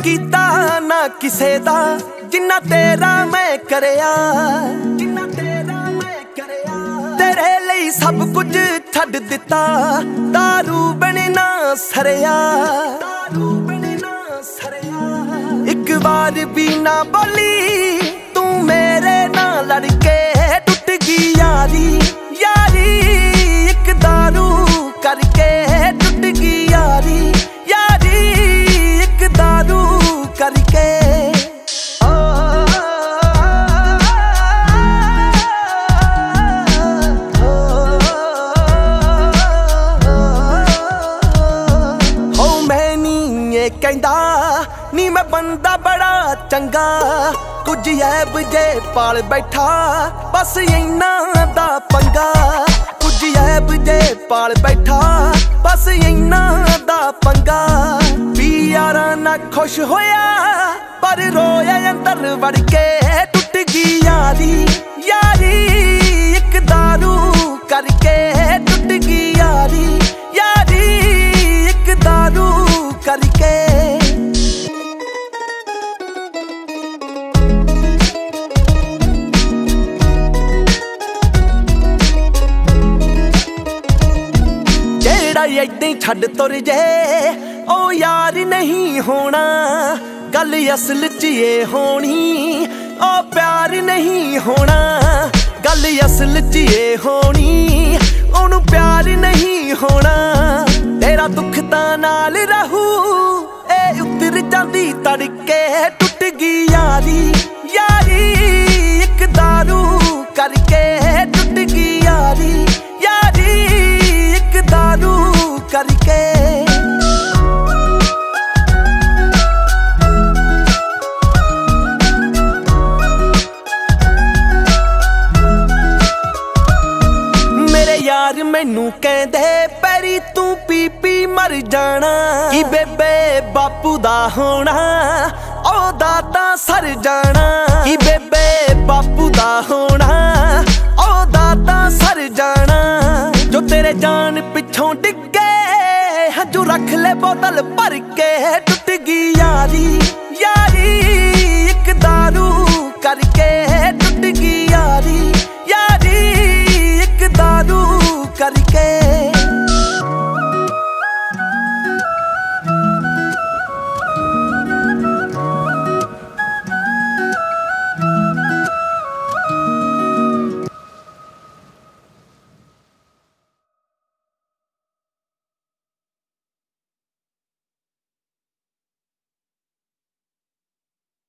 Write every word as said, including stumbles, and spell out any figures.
कीता ना किसे दा जिन्ना तेरा मैं करिया, जिन्ना तेरा मैं करिया। तेरे लिए सब कुछ छड्ड दिता, दारू बने ना सरिया, दारू बने ना सरिया। एक बार भी ना बोली तू मेरे ना लड़के, टूट गई यारी यारी एक दारू करके, टूट गई यारी यारी एक दारू करके। हो मैं नी ये कहंदा नी मैं बंदा बड़ा चंगा, कुछ ऐब जे पाल बैठा बस इन्ना दा पंगा, कुछ ऐब जे पाल बैठा बस इन्ना दा पंगा। भी यारा ना खुश होया पर रोया अंदर वड़ के, टूट गई यारी यारी एक दारू करके, टूट गई यारी यारी एक दारू करके। ऐदां ही छड्ड तुर जे ओ यार नहीं होना, गल असल च ये होनी ओ प्यार नहीं होना, गल असल च ये होनी ओनू प्यार नहीं होना। तेरा दुख तां नाल रहू ए उतर जांदी तड़के, टूट गई यारी यारी एक दारू करके, टूट गई यारी यारी एक दारू करके। मेरे यार मैनू कहंदे पैरी तू पी पी मर जाना, कि बेबे बापू दा होना ओदा तां सर जाना, कि बेबे बापू दा होना ओदा तां सर जाना। जो तेरे जान पिछों डिगे हजू रख ले बोतल भर के, टूट गई